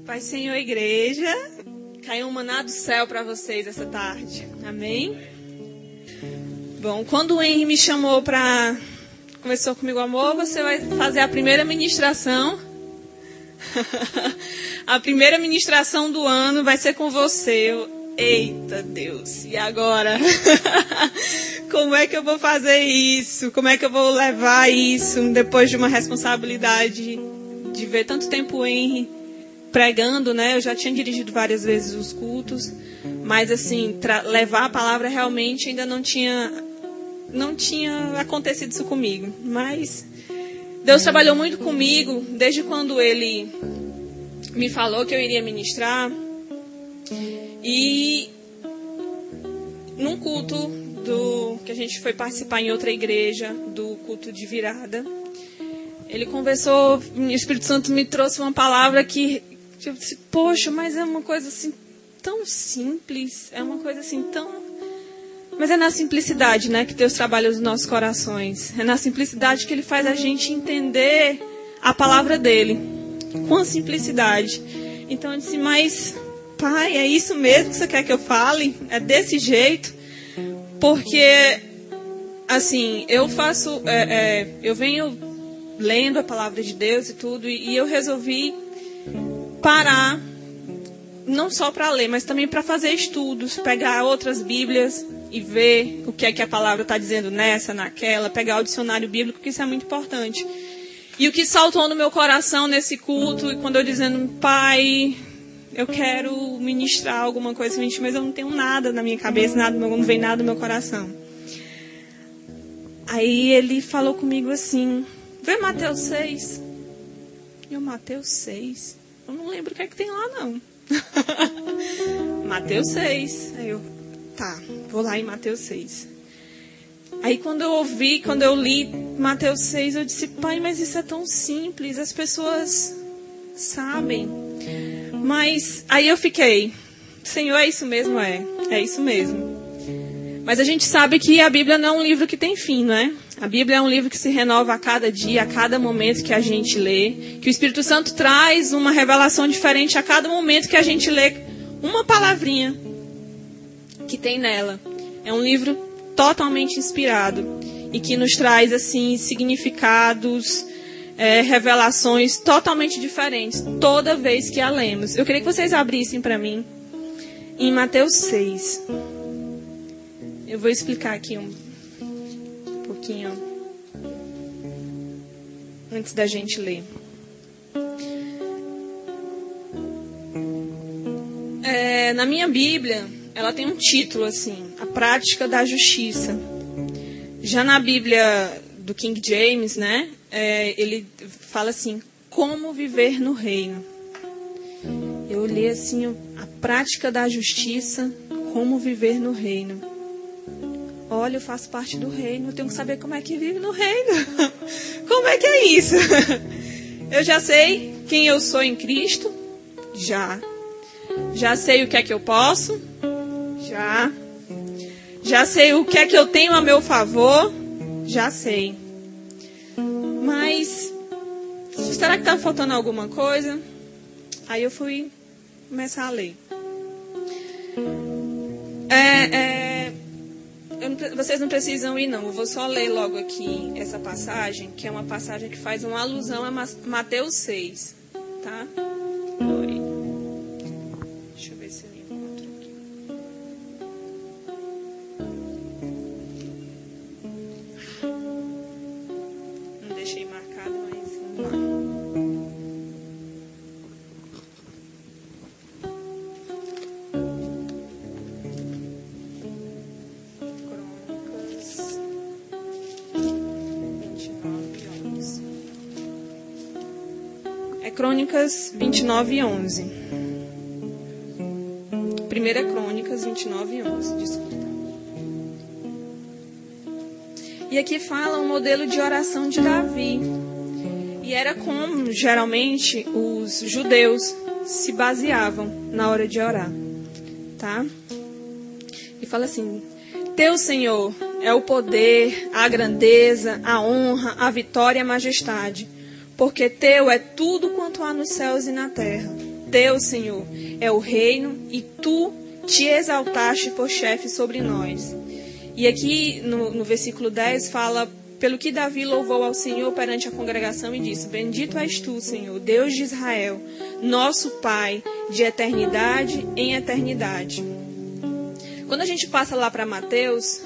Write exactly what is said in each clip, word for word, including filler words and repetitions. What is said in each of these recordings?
Pai Senhor, igreja, caiu um maná do céu para vocês essa tarde. Amém? Bom, quando o Henry me chamou para... Conversou comigo, amor, você vai fazer a primeira ministração. A primeira ministração do ano vai ser com você. Eu, eita Deus, e agora? Como é que eu vou fazer isso? Como é que eu vou levar isso depois de uma responsabilidade de ver tanto tempo o Henry pregando, né? Eu já tinha dirigido várias vezes os cultos, mas assim, tra- levar a palavra realmente ainda não tinha, não tinha acontecido isso comigo. Mas Deus trabalhou muito comigo desde quando Ele me falou que eu iria ministrar. E num culto do, que a gente foi participar em outra igreja, do culto de virada, Ele conversou, o Espírito Santo me trouxe uma palavra que eu disse, poxa, mas é uma coisa assim tão simples, é uma coisa assim tão... Mas é na simplicidade, né, que Deus trabalha os nossos corações. É na simplicidade que Ele faz a gente entender a palavra dEle. Com a simplicidade. Então eu disse, mas, Pai, é isso mesmo que você quer que eu fale? É desse jeito? Porque, assim, eu faço... É, é, eu venho lendo a palavra de Deus e tudo, e, e eu resolvi parar, não só para ler, mas também para fazer estudos, pegar outras Bíblias e ver o que é que a palavra está dizendo nessa, naquela, pegar o dicionário bíblico, que isso é muito importante. E o que saltou no meu coração nesse culto, e quando eu dizendo, Pai, eu quero ministrar alguma coisa, mas eu não tenho nada na minha cabeça, nada, não vem nada no meu coração. Aí ele falou comigo assim, vê Mateus seis. E eu, Mateus seis? Eu não lembro o que é que tem lá, não. Mateus seis. Aí eu, tá, vou lá em Mateus seis. Aí quando eu ouvi, quando eu li Mateus seis, eu disse, Pai, mas isso é tão simples, as pessoas sabem. Mas aí eu fiquei, Senhor, é isso mesmo? É, é isso mesmo. Mas a gente sabe que a Bíblia não é um livro que tem fim, não é? A Bíblia é um livro que se renova a cada dia, a cada momento que a gente lê. Que o Espírito Santo traz uma revelação diferente a cada momento que a gente lê uma palavrinha que tem nela. É um livro totalmente inspirado e que nos traz assim significados, é, revelações totalmente diferentes toda vez que a lemos. Eu queria que vocês abrissem para mim em Mateus seis. Eu vou explicar aqui um pouquinho antes da gente ler. É, na minha Bíblia, ela tem um título assim, A Prática da Justiça. Já na Bíblia do King James, né, é, ele fala assim, como viver no reino. Eu olhei assim, a prática da justiça, como viver no reino. Olha, eu faço parte do reino, eu tenho que saber como é que vive no reino. Como é que é isso? Eu já sei quem eu sou em Cristo, já. Já sei o que é que eu posso, já. Já sei o que é que eu tenho a meu favor, já sei. Mas, será que está faltando alguma coisa? Aí eu fui começar a ler. É, é, eu não, vocês não precisam ir, não. Eu vou só ler logo aqui essa passagem, que é uma passagem que faz uma alusão a Mateus seis. Tá? Oi. Deixa eu ver se eu encontro aqui. Não deixei marcado, mas vamos lá. Crônicas vinte e nove, onze. Primeira Crônicas vinte e nove, onze. Desculpa. E aqui fala um modelo de oração de Davi. E era como, geralmente, os judeus se baseavam na hora de orar. Tá? E fala assim, Teu, Senhor, é o poder, a grandeza, a honra, a vitória e a majestade. Porque Teu é tudo quanto há nos céus e na terra. teu, Senhor, é o reino e tu te exaltaste por chefe sobre nós. E aqui no, no versículo dez fala: pelo que Davi louvou ao Senhor perante a congregação e disse: bendito és tu, Senhor, Deus de Israel, nosso Pai, de eternidade em eternidade. Quando a gente passa lá para Mateus,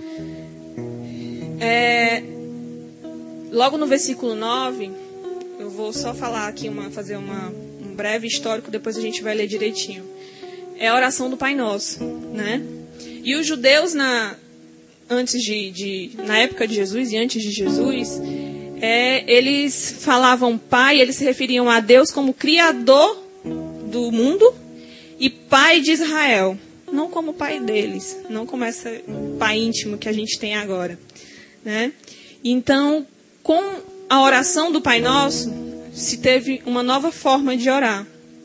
é, logo no versículo nove, eu vou só falar aqui, uma, fazer uma, um breve histórico, depois a gente vai ler direitinho. É a oração do Pai Nosso, né? E os judeus, na, antes de, de, na época de Jesus e antes de Jesus, é, eles falavam Pai, eles se referiam a Deus como Criador do mundo e Pai de Israel. Não como pai deles, não como esse pai íntimo que a gente tem agora, né? Então, com a oração do Pai Nosso, se teve uma nova forma de orar.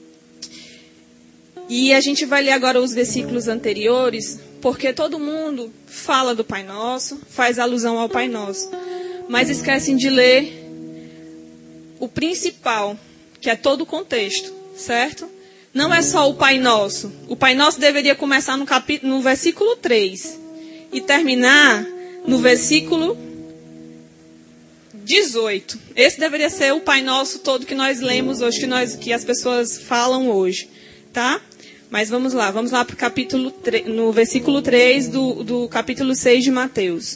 E a gente vai ler agora os versículos anteriores, porque todo mundo fala do Pai Nosso, faz alusão ao Pai Nosso, mas esquecem de ler o principal, que é todo o contexto, certo? Não é só o Pai Nosso. O Pai Nosso deveria começar no, capítulo, no versículo três e terminar no versículo dezoito. Esse deveria ser o Pai Nosso todo que nós lemos hoje, que, nós, que as pessoas falam hoje, tá? Mas vamos lá, vamos lá para o capítulo no versículo três do, do capítulo seis de Mateus.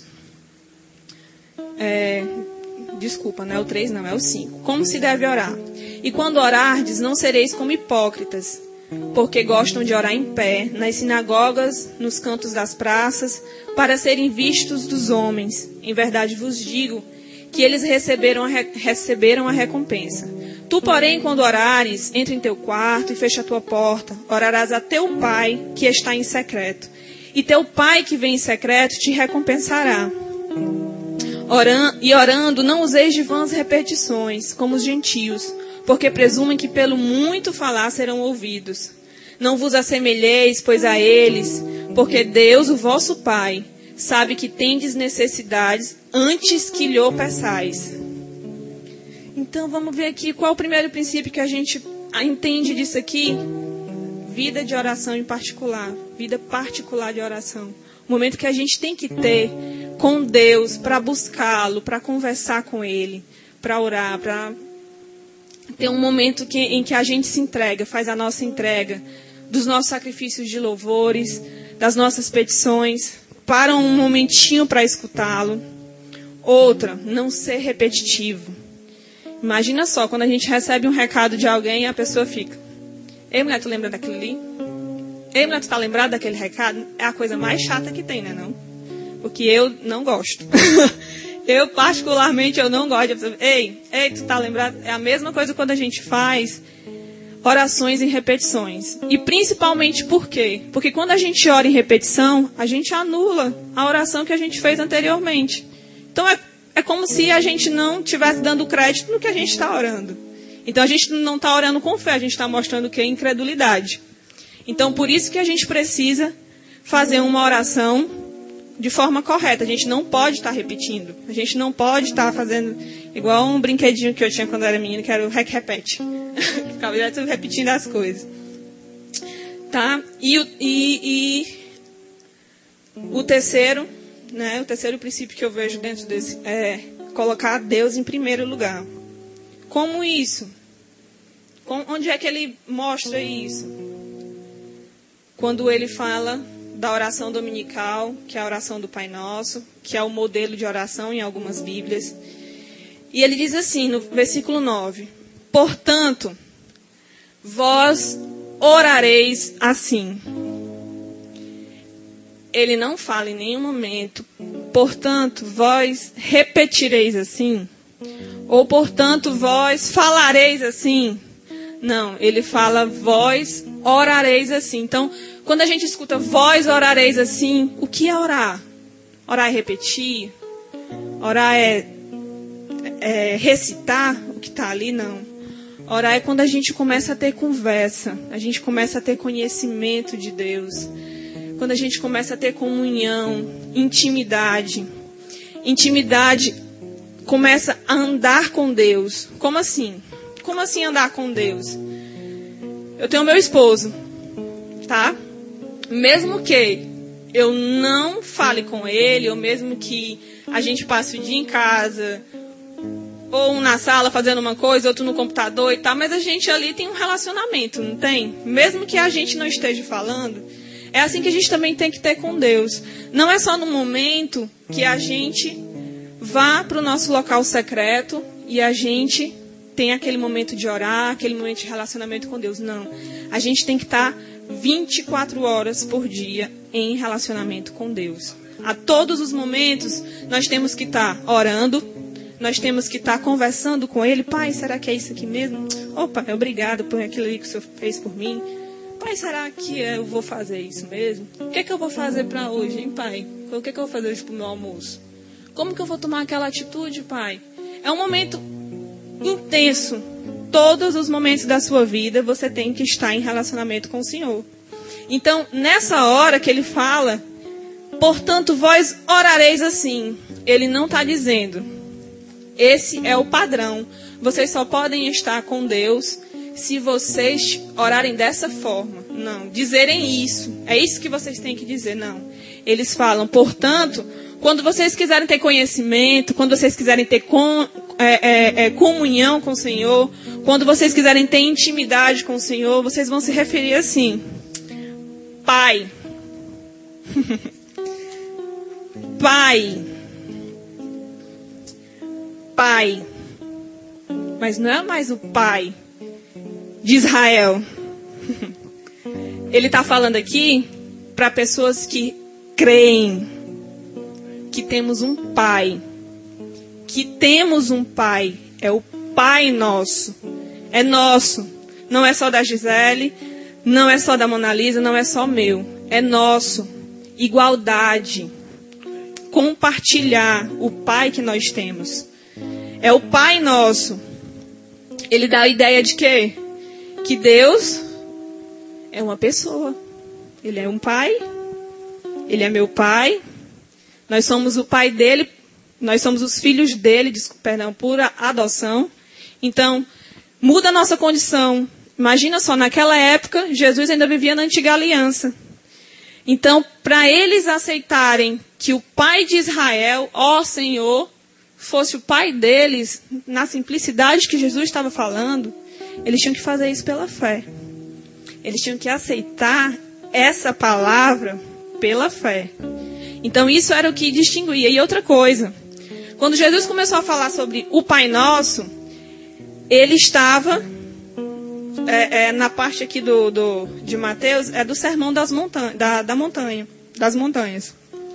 É, desculpa, não é o três, não, é o cinco. Como se deve orar? E quando orardes, não sereis como hipócritas, porque gostam de orar em pé, nas sinagogas, nos cantos das praças, para serem vistos dos homens. Em verdade vos digo que eles receberam a, re, receberam a recompensa. Tu, porém, quando orares, entra em teu quarto e fecha a tua porta, orarás a teu Pai, que está em secreto. E teu Pai, que vem em secreto, te recompensará. Orando, e orando, não useis de vãs repetições, como os gentios, porque presumem que pelo muito falar serão ouvidos. Não vos assemelheis, pois, a eles, porque Deus, o vosso Pai, sabe que tendes necessidades antes que lhe peçais. Então, vamos ver aqui qual é o primeiro princípio que a gente entende disso aqui. Vida de oração em particular. Vida particular de oração. O momento que a gente tem que ter com Deus para buscá-lo, para conversar com Ele, para orar, para ter um momento que, em que a gente se entrega, faz a nossa entrega dos nossos sacrifícios de louvores, das nossas petições, para um momentinho para escutá-lo. Outra, não ser repetitivo. Imagina só, quando a gente recebe um recado de alguém e a pessoa fica: ei, mulher, tu lembra daquilo ali? Ei, mulher, tu tá lembrado daquele recado? É a coisa mais chata que tem, né, não? Porque eu não gosto. Eu, particularmente, eu não gosto de pessoa: ei, ei, tu tá lembrado? É a mesma coisa quando a gente faz orações em repetições. E principalmente por quê? Porque quando a gente ora em repetição, a gente anula a oração que a gente fez anteriormente. Então, é É como se a gente não estivesse dando crédito no que a gente está orando. Então, a gente não está orando com fé, a gente está mostrando o que? Incredulidade. Então, por isso que a gente precisa fazer uma oração de forma correta. A gente não pode estar repetindo. A gente não pode estar fazendo igual um brinquedinho que eu tinha quando eu era menina, que era o rec-repete. Ficava direto repetindo as coisas. Tá? E, e, e o terceiro... Né? O terceiro princípio que eu vejo dentro desse é colocar Deus em primeiro lugar. Como isso? Com, onde é que ele mostra isso? Quando ele fala da oração dominical, que é a oração do Pai Nosso, que é o modelo de oração em algumas Bíblias. E ele diz assim, no versículo nove: portanto, vós orareis assim. Ele não fala em nenhum momento, portanto, vós repetireis assim, ou portanto, vós falareis assim. Não, ele fala, vós orareis assim. Então, quando a gente escuta, vós orareis assim, o que é orar? Orar é repetir? Orar é, é recitar o que está ali? Não. Orar é quando a gente começa a ter conversa, a gente começa a ter conhecimento de Deus. Quando a gente começa a ter comunhão, intimidade. Intimidade começa a andar com Deus. Como assim? Como assim andar com Deus? eu tenho meu esposo, tá? Mesmo que eu não fale com ele, ou mesmo que a gente passe o dia em casa, ou um na sala fazendo uma coisa, outro no computador e tal, mas a gente ali tem um relacionamento, não tem? Mesmo que a gente não esteja falando, é assim que a gente também tem que ter com Deus. Não é só no momento que a gente vá para o nosso local secreto e a gente tem aquele momento de orar, aquele momento de relacionamento com Deus. Não. A gente tem que estar vinte e quatro horas por dia em relacionamento com Deus. A todos os momentos, nós temos que estar orando, nós temos que estar conversando com Ele. Pai, será que é isso aqui mesmo? Opa, obrigado por aquilo ali que o Senhor fez por mim. Pai, será que eu vou fazer isso mesmo? O que é que eu vou fazer para hoje, hein, Pai? O que é que eu vou fazer hoje para o meu almoço? Como que eu vou tomar aquela atitude, Pai? É um momento intenso. Todos os momentos da sua vida, você tem que estar em relacionamento com o Senhor. Então, nessa hora que ele fala, portanto, vós orareis assim. Ele não está dizendo, esse é o padrão. Vocês só podem estar com Deus se vocês orarem dessa forma. Não, dizerem isso. É isso que vocês têm que dizer, não. Eles falam, portanto, quando vocês quiserem ter conhecimento, quando vocês quiserem ter com, é, é, é, comunhão com o Senhor, quando vocês quiserem ter intimidade com o Senhor, vocês vão se referir assim. Pai. Pai. Pai. Mas não é mais o Pai de Israel. Ele está falando aqui para pessoas que creem que temos um Pai. Que temos um Pai. É o Pai nosso. É nosso. Não é só da Gisele, não é só da Mona Lisa, não é só meu. É nosso. Igualdade. Compartilhar o Pai que nós temos. É o Pai nosso. Ele dá a ideia de quê? Que Deus é uma pessoa. Ele é um Pai. Ele é meu Pai. Nós somos o Pai dele. Nós somos os filhos dele, desculpa, perdão, por adoção. Então, muda a nossa condição. Imagina só, naquela época, Jesus ainda vivia na antiga aliança. Então, para eles aceitarem que o Pai de Israel, ó Senhor, fosse o Pai deles, na simplicidade que Jesus estava falando, eles tinham que fazer isso pela fé. Eles tinham que aceitar essa palavra pela fé. Então, isso era o que distinguia. E outra coisa, quando Jesus começou a falar sobre o Pai Nosso, ele estava, é, é, na parte aqui do, do, de Mateus, é do sermão das montanha, da, da montanha, das montanhas.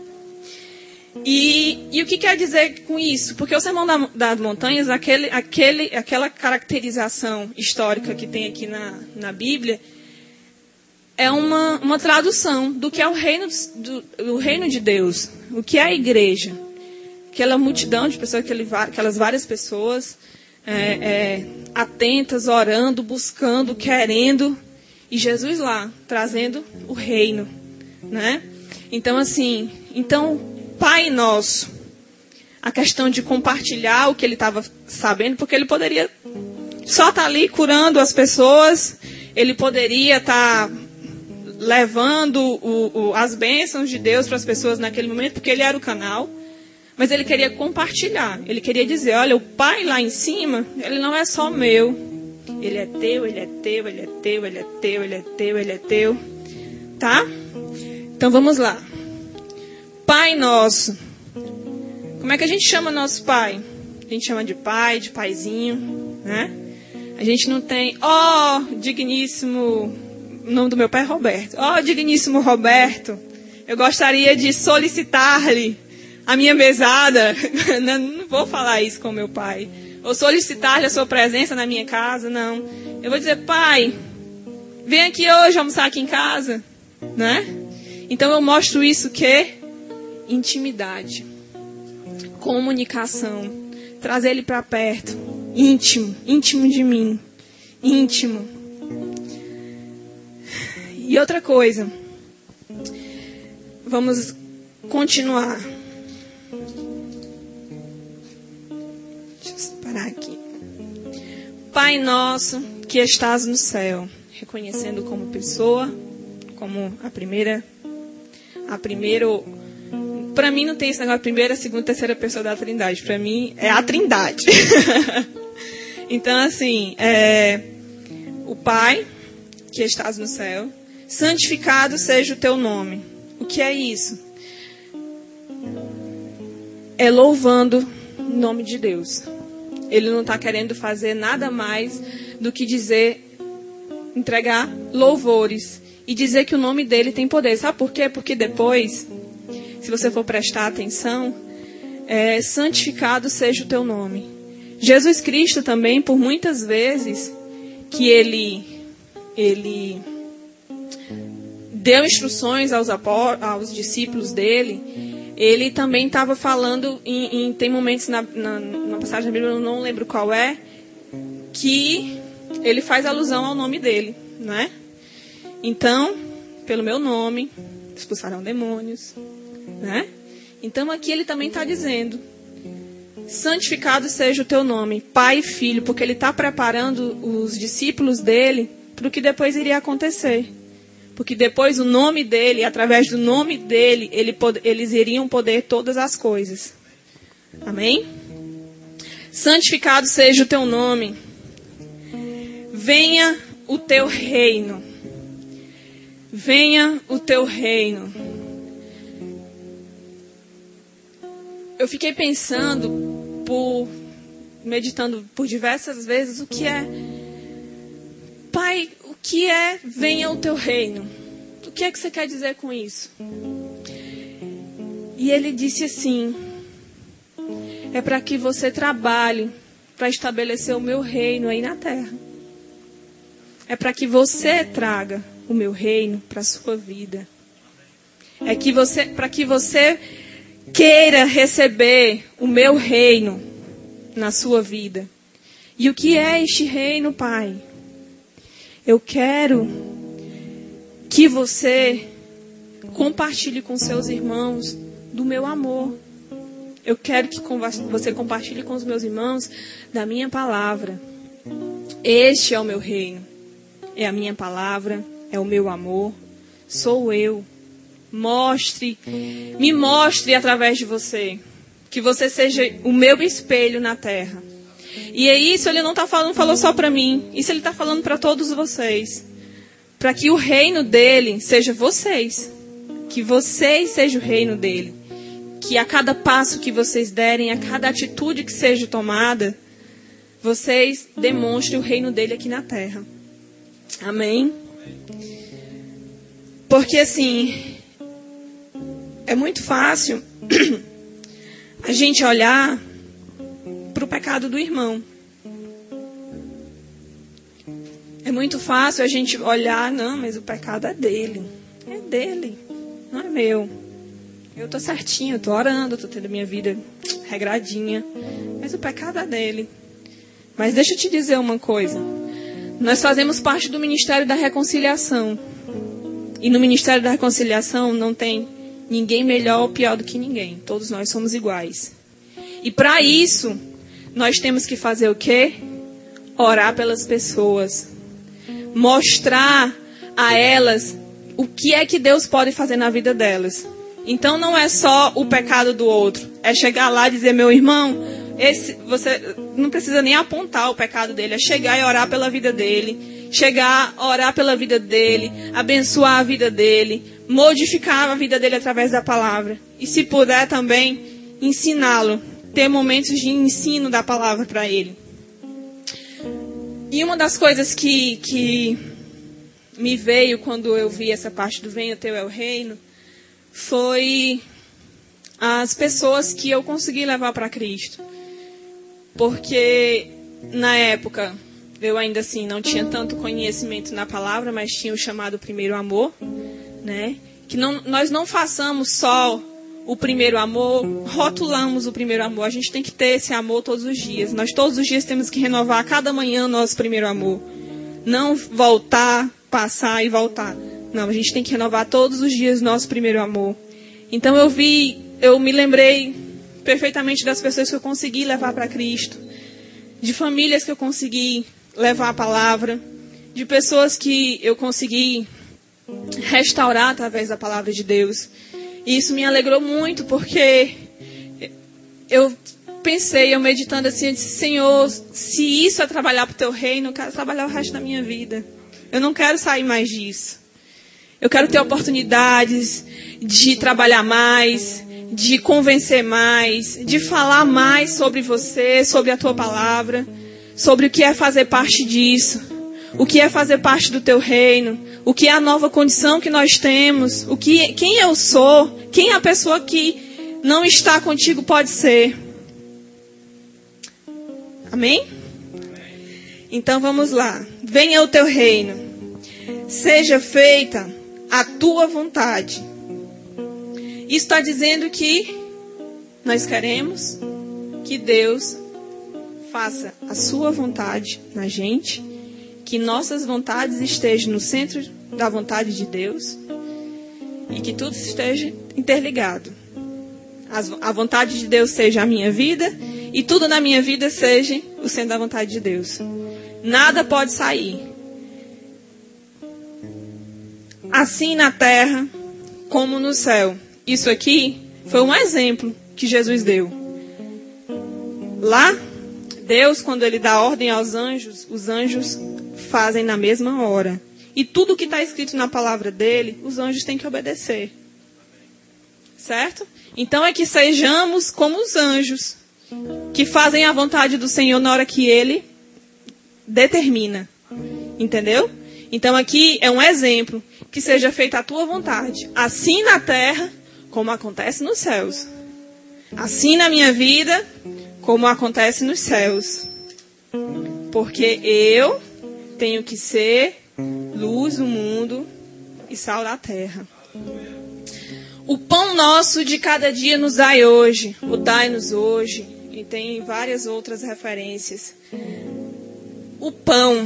E, e o que quer dizer com isso? Porque o sermão da, das montanhas, aquele, aquele, aquela caracterização histórica que tem aqui na, na Bíblia, é uma, uma tradução do que é o reino, do, do reino de Deus, o que é a igreja. Aquela multidão de pessoas, aquele, aquelas várias pessoas é, é, atentas, orando, buscando, querendo, e Jesus lá, trazendo o reino, né? Então, assim, então, Pai Nosso, a questão de compartilhar o que ele estava sabendo, porque ele poderia só estar ali curando as pessoas, ele poderia estar levando o, o, as bênçãos de Deus para as pessoas naquele momento, porque ele era o canal. Mas ele queria compartilhar. Ele queria dizer, olha, o Pai lá em cima, ele não é só meu. Ele é teu, ele é teu, ele é teu, ele é teu, ele é teu, ele é teu. Tá? Então vamos lá. Pai nosso. Como é que a gente chama nosso pai? A gente chama de pai, de paizinho, né? A gente não tem, ó, oh, digníssimo, o nome do meu pai é Roberto. Ó, oh, digníssimo Roberto, eu gostaria de solicitar-lhe a minha mesada. Não, não vou falar isso com meu pai. Ou solicitar-lhe a sua presença na minha casa, não. Eu vou dizer, pai, vem aqui hoje almoçar aqui em casa, né? Então eu mostro isso que intimidade, comunicação, trazer ele para perto, íntimo, íntimo de mim, íntimo. E outra coisa, vamos continuar. Deixa eu parar aqui. Pai nosso que estás no céu, reconhecendo como pessoa, como a primeira, a primeiro, para mim não tem esse negócio de primeira, segunda, terceira pessoa da Trindade. Para mim é a Trindade. Então, assim, é, o Pai que estás no céu, santificado seja o teu nome. O que é isso? É louvando o nome de Deus. Ele não está querendo fazer nada mais do que dizer, entregar louvores e dizer que o nome dele tem poder. Sabe por quê? Porque depois, se você for prestar atenção, é, santificado seja o teu nome. Jesus Cristo também, por muitas vezes que ele, ele deu instruções aos, apó, aos discípulos dele, ele também estava falando, em, em, tem momentos na, na, na passagem da Bíblia, eu não lembro qual é, que ele faz alusão ao nome dele, né? Então, pelo meu nome, expulsarão demônios, né? Então aqui ele também está dizendo, santificado seja o teu nome, Pai e Filho, porque ele está preparando os discípulos dele para o que depois iria acontecer. Porque depois o nome dele, através do nome dele, ele, eles iriam poder todas as coisas. Amém? Santificado seja o teu nome. Venha o teu reino. Venha o teu reino. Eu fiquei pensando, por, meditando por diversas vezes, o que é... Pai, o que é venha o teu reino? O que é que você quer dizer com isso? E ele disse assim, é para que você trabalhe para estabelecer o meu reino aí na terra. É para que você traga o meu reino para a sua vida. É que você, para que você queira receber o meu reino na sua vida. E o que é este reino, Pai? Eu quero que você compartilhe com seus irmãos do meu amor. Eu quero que você compartilhe com os meus irmãos da minha palavra. Este é o meu reino. É a minha palavra, é o meu amor. Sou eu. Mostre, me mostre através de você. Que você seja o meu espelho na terra. E é isso, ele não está falando, não falou só para mim. Isso ele está falando para todos vocês. Para que o reino dele seja vocês. Que vocês sejam o reino dele. Que a cada passo que vocês derem, a cada atitude que seja tomada, vocês demonstrem o reino dele aqui na terra. Amém? Porque assim, é muito fácil a gente olhar para o pecado do irmão. É muito fácil a gente olhar, não, mas o pecado é dele. É dele, não é meu. Eu estou certinho, eu estou orando, estou tendo minha vida regradinha. Mas o pecado é dele. Mas deixa eu te dizer uma coisa. Nós fazemos parte do Ministério da Reconciliação. E no Ministério da Reconciliação não tem ninguém melhor ou pior do que ninguém. Todos nós somos iguais. E para isso, nós temos que fazer o quê? Orar pelas pessoas. Mostrar a elas o que é que Deus pode fazer na vida delas. Então não é só o pecado do outro. É chegar lá e dizer, meu irmão, esse, você não precisa nem apontar o pecado dele. É chegar e orar pela vida dele. Chegar, orar pela vida dele. Abençoar a vida dele. Modificar a vida dele através da palavra. E se puder também, ensiná-lo. Ter momentos de ensino da palavra para ele. E uma das coisas que, que me veio quando eu vi essa parte do venha teu é o reino, foi as pessoas que eu consegui levar para Cristo. Porque na época eu ainda assim não tinha tanto conhecimento na palavra, mas tinha o chamado primeiro amor, né? Que não, nós não façamos só o primeiro amor, rotulamos o primeiro amor. A gente tem que ter esse amor todos os dias. Nós todos os dias temos que renovar a cada manhã o nosso primeiro amor. Não voltar, passar e voltar. Não, a gente tem que renovar todos os dias o nosso primeiro amor. Então eu vi, eu me lembrei perfeitamente das pessoas que eu consegui levar para Cristo. De famílias que eu consegui levar a palavra. de pessoas que eu consegui restaurar através da palavra de Deus. E isso me alegrou muito, porque eu pensei, eu meditando assim, eu disse, Senhor, se isso é trabalhar para o teu reino, eu quero trabalhar o resto da minha vida. Eu não quero sair mais disso. Eu quero ter oportunidades de trabalhar mais, de convencer mais, de falar mais sobre você, sobre a tua palavra, sobre o que é fazer parte disso, o que é fazer parte do teu reino, o que é a nova condição que nós temos, o que, quem eu sou, quem a pessoa que não está contigo pode ser. Amém? Então vamos lá. Venha o teu reino. Seja feita a tua vontade. Isso está dizendo que nós queremos que Deus faça a sua vontade na gente, que nossas vontades estejam no centro da vontade de Deus e que tudo esteja interligado. A vontade de Deus seja a minha vida e tudo na minha vida seja o centro da vontade de Deus. Nada pode sair. Assim na terra como no céu. Isso aqui foi um exemplo que Jesus deu. Lá, Deus, quando Ele dá ordem aos anjos, os anjos fazem na mesma hora. E tudo que está escrito na palavra dele, os anjos têm que obedecer. Certo? Então é que sejamos como os anjos, que fazem a vontade do Senhor na hora que Ele determina. Entendeu? Então aqui é um exemplo. Que seja feita a tua vontade. Assim na terra, como acontece nos céus. Assim na minha vida, como acontece nos céus. Porque eu tenho que ser luz do mundo e sal da terra. O pão nosso de cada dia nos dai hoje. O dai-nos hoje. E tem várias outras referências. O pão.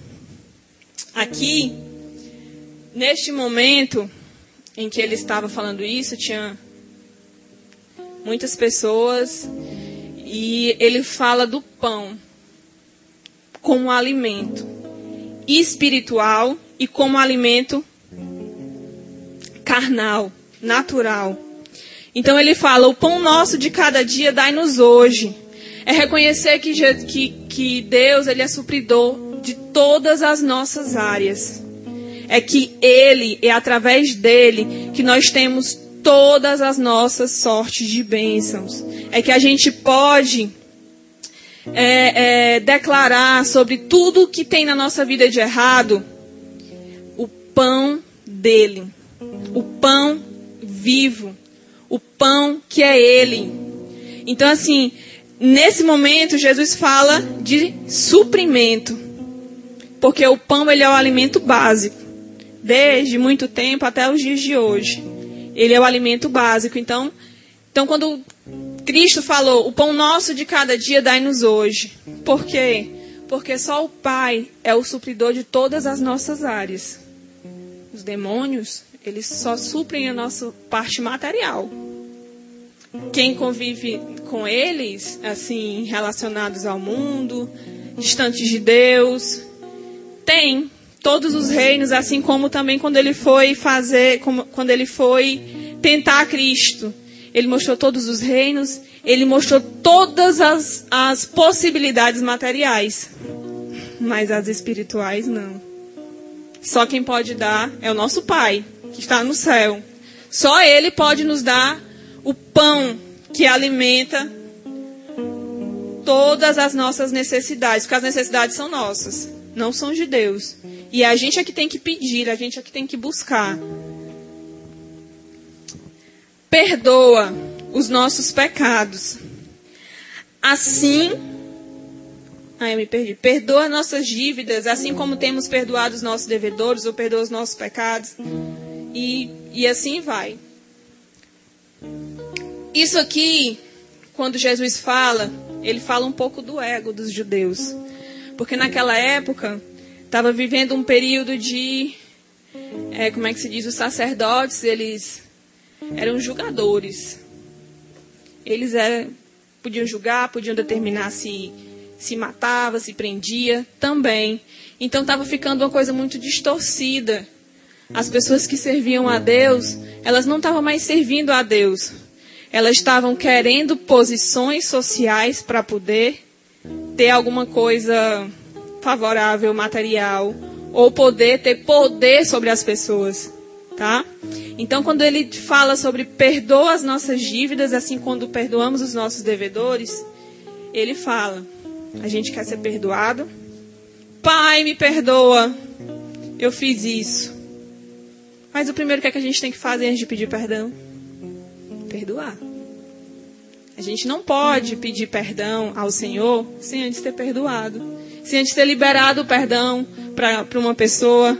Aqui, neste momento em que ele estava falando isso, tinha muitas pessoas. E ele fala do pão como alimento espiritual e como alimento carnal, natural. Então ele fala, o pão nosso de cada dia dai-nos hoje. É reconhecer que, que, que Deus ele é supridor de todas as nossas áreas. É que Ele, é através dEle, que nós temos todas as nossas sortes de bênçãos. É que a gente pode é, é, declarar sobre tudo que tem na nossa vida de errado, o pão dEle. O pão vivo. O pão que é Ele. Então, assim, nesse momento, Jesus fala de suprimento. Porque o pão, ele é o alimento básico. Desde muito tempo até os dias de hoje. Ele é o alimento básico. Então, então quando Cristo falou, o pão nosso de cada dia dai-nos hoje. Por quê? Porque só o Pai é o supridor de todas as nossas áreas. Os demônios, eles só suprem a nossa parte material. Quem convive com eles, assim, relacionados ao mundo, distantes de Deus, tem todos os reinos, assim como também quando ele foi fazer, como, quando ele foi tentar Cristo. Ele mostrou todos os reinos, ele mostrou todas as, as possibilidades materiais. Mas as espirituais, não. Só quem pode dar é o nosso Pai, que está no céu. Só Ele pode nos dar o pão que alimenta todas as nossas necessidades. Porque as necessidades são nossas, não são de Deus. E a gente é que tem que pedir, a gente é que tem que buscar. Perdoa os nossos pecados. Assim... Ah, eu me perdi. Perdoa nossas dívidas, assim como temos perdoado os nossos devedores, ou perdoa os nossos pecados. E, e assim vai. Isso aqui, quando Jesus fala, ele fala um pouco do ego dos judeus. Porque naquela época, estava vivendo um período de... É, como é que se diz? Os sacerdotes, eles eram julgadores. Eles eram, podiam julgar, podiam determinar se... se matava, se prendia também. Então estava ficando uma coisa muito distorcida. As pessoas que serviam a Deus, elas não estavam mais servindo a Deus. Elas estavam querendo posições sociais para poder ter alguma coisa favorável, material, ou poder ter poder sobre as pessoas, tá? Então, quando ele fala sobre perdoa as nossas dívidas, assim quando perdoamos os nossos devedores, ele fala, a gente quer ser perdoado. Pai, me perdoa, eu fiz isso. Mas o primeiro que, é que a gente tem que fazer antes de pedir perdão? Perdoar. A gente não pode pedir perdão ao Senhor sem antes ter perdoado. Sem antes ter liberado o perdão para uma pessoa.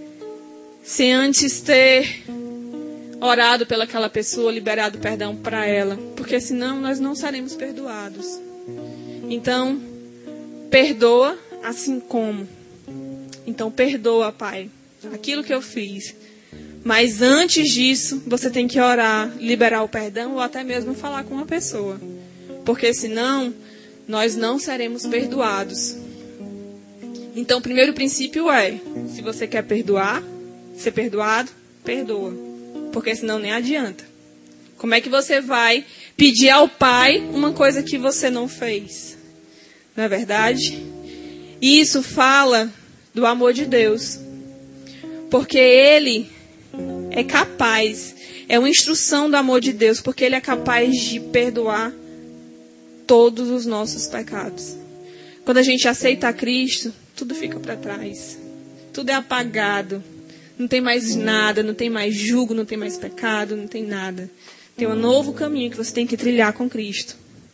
Sem antes ter orado pelaquela pessoa, liberado o perdão para ela. Porque senão nós não seremos perdoados. Então, perdoa assim como. Então, perdoa, Pai, aquilo que eu fiz. Mas antes disso, você tem que orar, liberar o perdão ou até mesmo falar com uma pessoa. Porque senão, nós não seremos perdoados. Então, o primeiro princípio é, se você quer perdoar, ser perdoado, perdoa. Porque senão nem adianta. Como é que você vai pedir ao Pai uma coisa que você não fez? Não é verdade? E isso fala do amor de Deus. Porque Ele é capaz, é uma instrução do amor de Deus, porque Ele é capaz de perdoar todos os nossos pecados. Quando a gente aceita a Cristo, tudo fica para trás. Tudo é apagado. Não tem mais nada, não tem mais jugo, não tem mais pecado, não tem nada. Tem um novo caminho que você tem que trilhar com Cristo.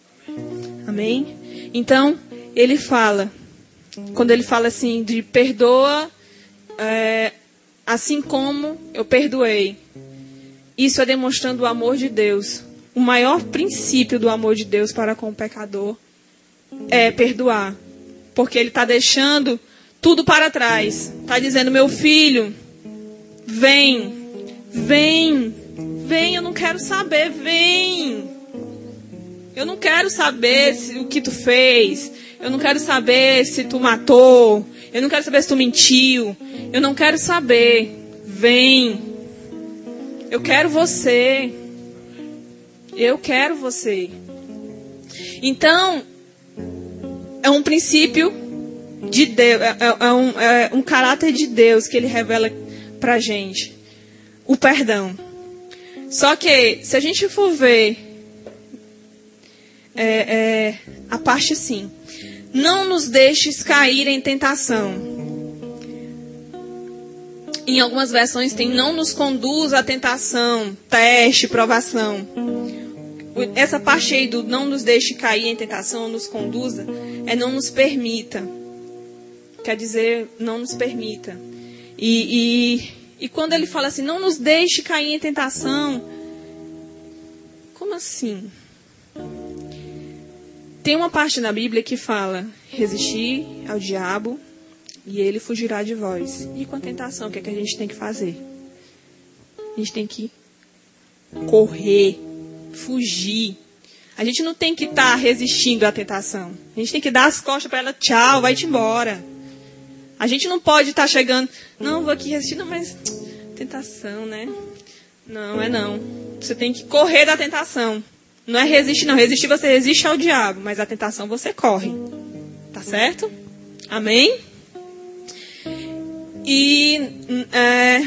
Amém? Então, Ele fala, quando Ele fala assim, de perdoa, é, assim como eu perdoei. Isso é demonstrando o amor de Deus. O maior princípio do amor de Deus para com o pecador é perdoar. Porque Ele está deixando tudo para trás. Está dizendo, meu filho, vem, vem, vem, eu não quero saber, vem. Eu não quero saber se, o que tu fez. Eu não quero saber se tu matou. Eu não quero saber se tu mentiu. Eu não quero saber. Vem. Eu quero você. Eu quero você. Então, é um princípio de Deus. É, é, um, é um caráter de Deus que Ele revela pra gente. O perdão. Só que, se a gente for ver é, é, a parte assim. Não nos deixes cair em tentação. Em algumas versões tem não nos conduz à tentação, teste, provação. Essa parte aí do não nos deixe cair em tentação, nos conduza, é não nos permita. Quer dizer, não nos permita. E, e, e quando ele fala assim, não nos deixe cair em tentação, como assim? Tem uma parte na Bíblia que fala, resistir ao diabo e ele fugirá de vós. E com a tentação, o que é que a gente tem que fazer? A gente tem que correr, fugir. A gente não tem que estar tá resistindo à tentação. A gente tem que dar as costas para ela, tchau, vai-te embora. A gente não pode estar tá chegando, não, vou aqui resistir, não, mas tentação, né? Não, é não. Você tem que correr da tentação. Não é resistir, não. Resistir, você resiste ao diabo. Mas a tentação, você corre. Tá certo? Amém? E... É,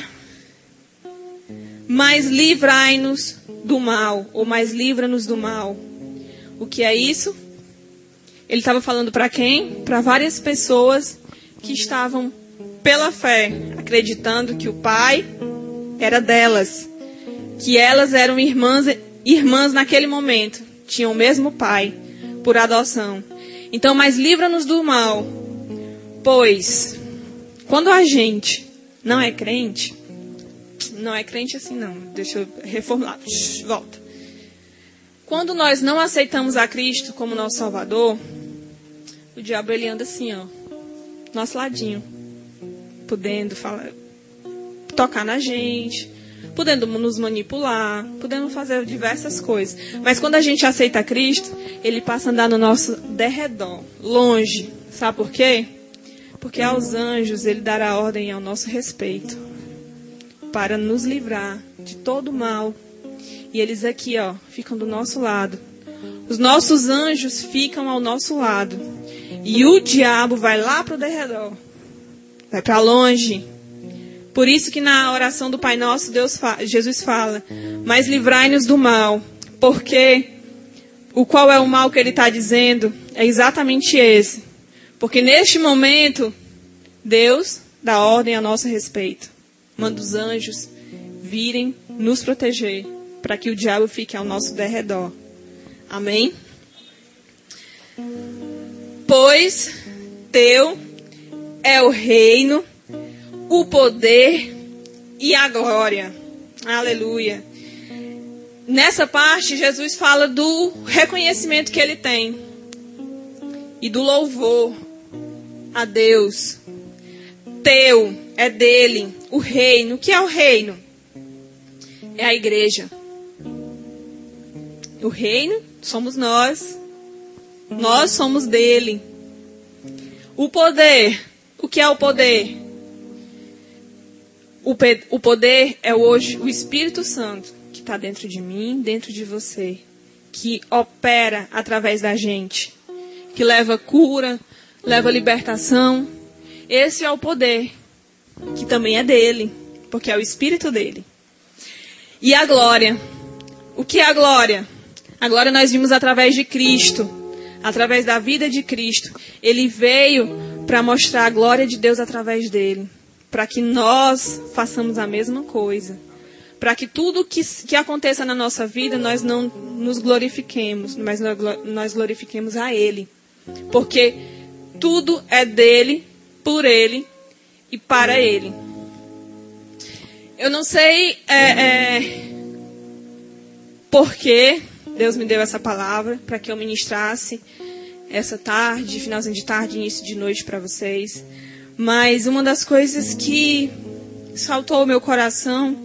mas livrai-nos do mal. Ou mais livra-nos do mal. O que é isso? Ele estava falando para quem? Para várias pessoas que estavam, pela fé, acreditando que o pai era delas. Que elas eram irmãs... Irmãs naquele momento tinham o mesmo pai por adoção. Então, mas livra-nos do mal. Pois, quando a gente não é crente, não é crente assim não, deixa eu reformular, volta. Quando nós não aceitamos a Cristo como nosso Salvador, o diabo ele anda assim, ó, nosso ladinho, podendo falar, tocar na gente, podendo nos manipular, podendo fazer diversas coisas. Mas quando a gente aceita Cristo, Ele passa a andar no nosso derredor, longe. Sabe por quê? Porque aos anjos Ele dará ordem ao nosso respeito, para nos livrar de todo mal. E eles aqui, ó, ficam do nosso lado. Os nossos anjos ficam ao nosso lado. E o diabo vai lá para o derredor. Vai para longe. Por isso que na oração do Pai Nosso, Deus fa- Jesus fala, mas livrai-nos do mal. Porque o qual é o mal que Ele está dizendo? É exatamente esse. Porque neste momento, Deus dá ordem a nosso respeito. Manda os anjos virem nos proteger, para que o diabo fique ao nosso derredor. Amém? Pois teu é o reino, o poder e a glória. Aleluia. Nessa parte, Jesus fala do reconhecimento que Ele tem e do louvor a Deus. Teu é dele, o reino. O que é o reino? É a igreja. O reino somos nós. Nós somos dele. O poder. O que é o poder? O, pe- o poder é hoje o Espírito Santo que está dentro de mim, dentro de você, que opera através da gente, que leva cura, leva libertação. Esse é o poder, que também é dele, porque é o Espírito dele. E a glória. O que é a glória? A glória nós vimos através de Cristo, através da vida de Cristo. Ele veio para mostrar a glória de Deus através dele, para que nós façamos a mesma coisa. Para que tudo que, que aconteça na nossa vida, nós não nos glorifiquemos, mas nós glorifiquemos a Ele. Porque tudo é dele, por Ele e para Ele. Eu não sei é, é, por que Deus me deu essa palavra para que eu ministrasse essa tarde, finalzinho de tarde, início de noite para vocês. Mas uma das coisas que saltou ao meu coração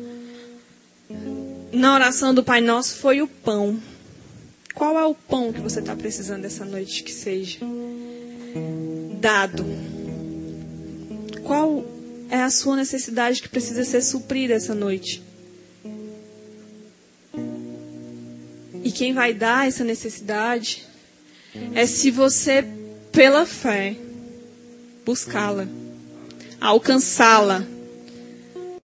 na oração do Pai Nosso foi o pão. Qual é o pão que você está precisando essa noite que seja dado? Qual é a sua necessidade que precisa ser suprida essa noite? E quem vai dar essa necessidade é se você, pela fé, buscá-la, alcançá-la.